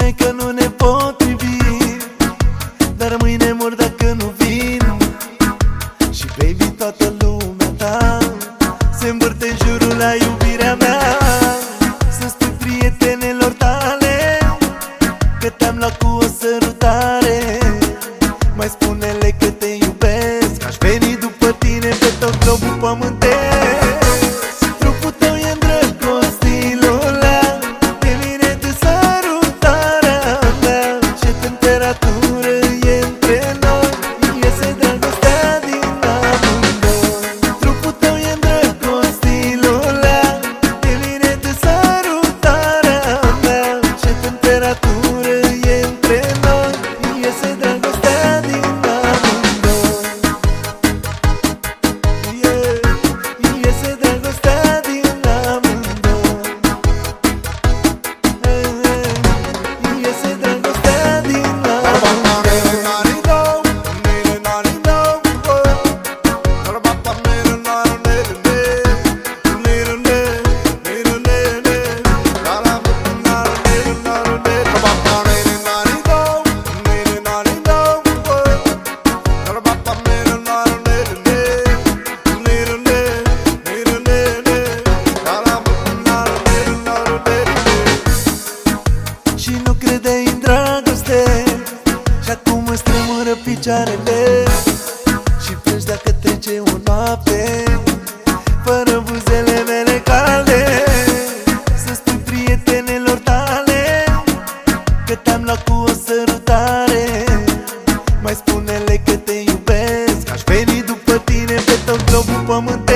spune că nu ne potrivim, dar mâine mor dacă nu vin. Și baby, toată lumea ta se învârte în jurul la iubirea mea. Să spui prietenelor tale că te-am luat cu o sărutare. Mai spune-le că te iubesc, aș veni după tine pe tot globul pământesc. Trupul tău e îndrăgostit, Lola, de mine de sărutarea mea. Ce temperatură e între noi, iese dragostea din amândoi. Trupul tău e îndrăgostit, Lola, de mine de sărutarea mea. Ce temperatură e între noi, iese dragostea din amândoi. Iese dragostea din amândoi. Iese dragostea din Și nu credeai în dragoste, și acum îți tremură picioarele. Și plângi dacă trece o noapte fără buzele mele calde. Să spui prietenelor tale că te-am luat cu o sărutare. Mai spune-le că te iubesc, aș veni după tine pe tot globul pământ.